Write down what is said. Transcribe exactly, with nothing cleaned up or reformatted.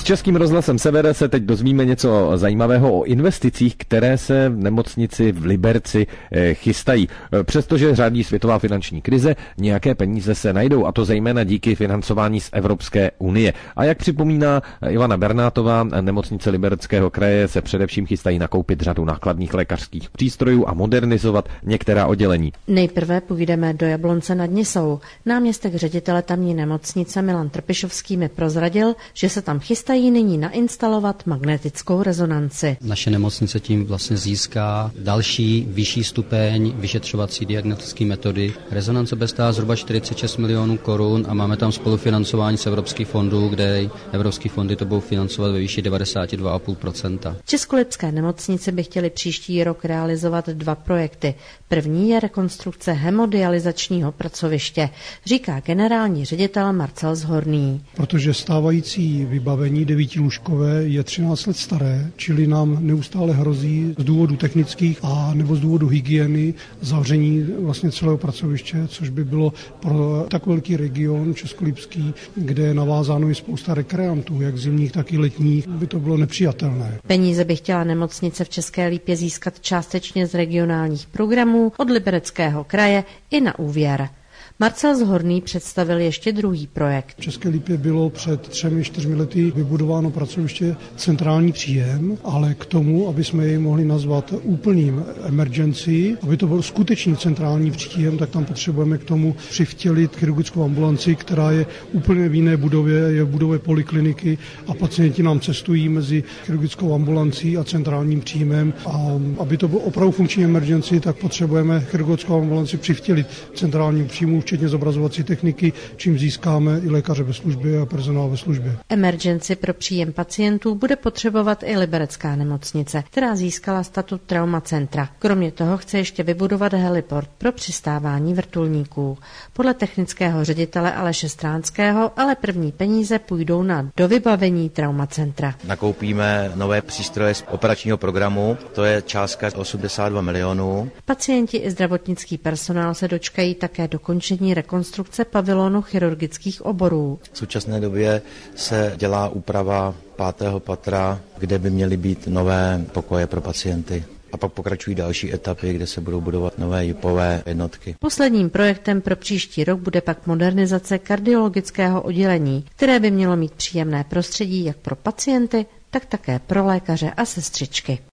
S Českým rozhlasem Sever se teď dozvíme něco zajímavého o investicích, které se v nemocnici v Liberci chystají. Přestože řádí světová finanční krize, nějaké peníze se najdou, a to zejména díky financování z Evropské unie. A jak připomíná Ivana Bernátová, nemocnice Libereckého kraje se především chystají nakoupit řadu nákladních lékařských přístrojů a modernizovat některá oddělení. Nejprve půjdeme do Jablonce nad Nisou. Náměstek ředitele tamní nemocnice Milan Trpišovský mi prozradil, že se tam chystají nyní nainstalovat magnetickou rezonanci. Naše nemocnice tím vlastně získá další vyšší stupeň vyšetřovací diagnostické metody. Rezonance bude stát zhruba čtyřicet šest milionů korun a máme tam spolufinancování z evropských fondů, kde evropské fondy to budou financovat ve výši devadesát dva celá pět procenta. V Českolipské nemocnici by chtěli příští rok realizovat dva projekty. První je rekonstrukce hemodializačního pracoviště, říká generální ředitel Marcel Zhorný. Protože stávající vybavení devítilůžkové je třináct let staré, čili nám neustále hrozí z důvodu technických a nebo z důvodu hygieny zavření vlastně celého pracoviště, což by bylo pro tak velký region českolipský, kde je navázáno i spousta rekreantů, jak zimních, tak i letních, by to bylo nepřijatelné. Peníze by chtěla nemocnice v České Lípě získat částečně z regionálních programů od Libereckého kraje i na úvěr. Marcel Zhorný představil ještě druhý projekt. V České Lípě bylo před třemi, čtyřmi lety vybudováno pracoviště Centrální příjem, ale k tomu, aby jsme jej mohli nazvat úplným emergency, aby to byl skutečný centrální příjem, tak tam potřebujeme k tomu přivtělit chirurgickou ambulanci, která je úplně v jiné budově, je v budově polikliniky a pacienti nám cestují mezi chirurgickou ambulancí a centrálním příjmem. A aby to bylo opravdu funkční emergency, tak potřebujeme chirurgickou ambulanci přivtělit centrálním příjmu, včetně zobrazovací techniky, čím získáme i lékaře ve službě a personál ve službě. Emergency pro příjem pacientů bude potřebovat i Liberecká nemocnice, která získala statut traumacentra. Kromě toho chce ještě vybudovat heliport pro přistávání vrtulníků. Podle technického ředitele Aleše Stránského ale první peníze půjdou na dovybavení traumacentra. Nakoupíme nové přístroje z operačního programu, to je částka osmdesát dva milionů. Pacienti i zdravotnický personál se dočkají také dokončení rekonstrukce pavilonu chirurgických oborů. V současné době se dělá úprava pátého patra, kde by měly být nové pokoje pro pacienty. A pak pokračují další etapy, kde se budou budovat nové jipové jednotky. Posledním projektem pro příští rok bude pak modernizace kardiologického oddělení, které by mělo mít příjemné prostředí jak pro pacienty, tak také pro lékaře a sestřičky.